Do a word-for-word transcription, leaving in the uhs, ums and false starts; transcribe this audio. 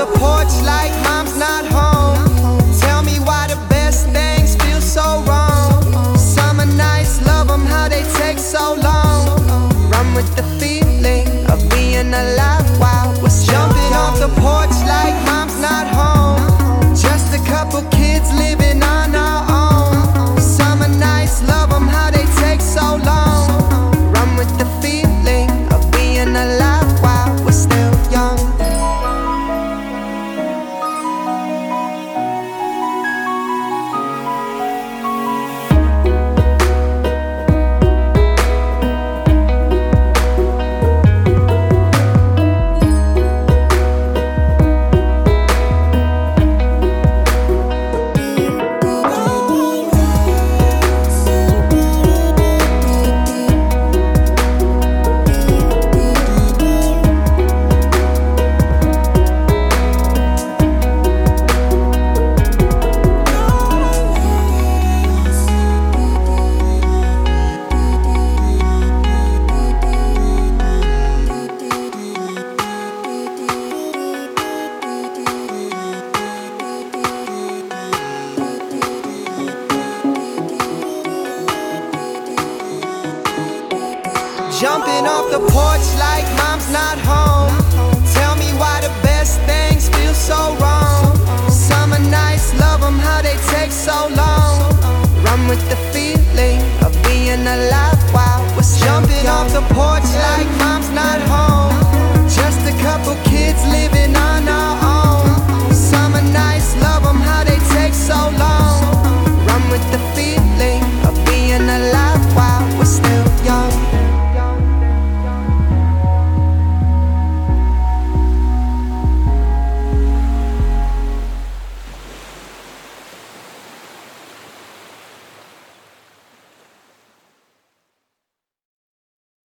the porch like mom's not home. Tell me why the best things feel so wrong. Summer nights, love them how they take so long. Run with the feeling of being alive while we're still jumping off the porch like mom's not home. Just a couple kids living on our own. Summer nights, love them how they take so long. Run with the feeling of being alive while we're still young. Jumping off the porch like mom's not home. Tell me why the best things feel so wrong. Summer nights, love them how they take so long. Run with the feeling of being alive while we're jumping off the porch like mom's not home. Just a couple kids living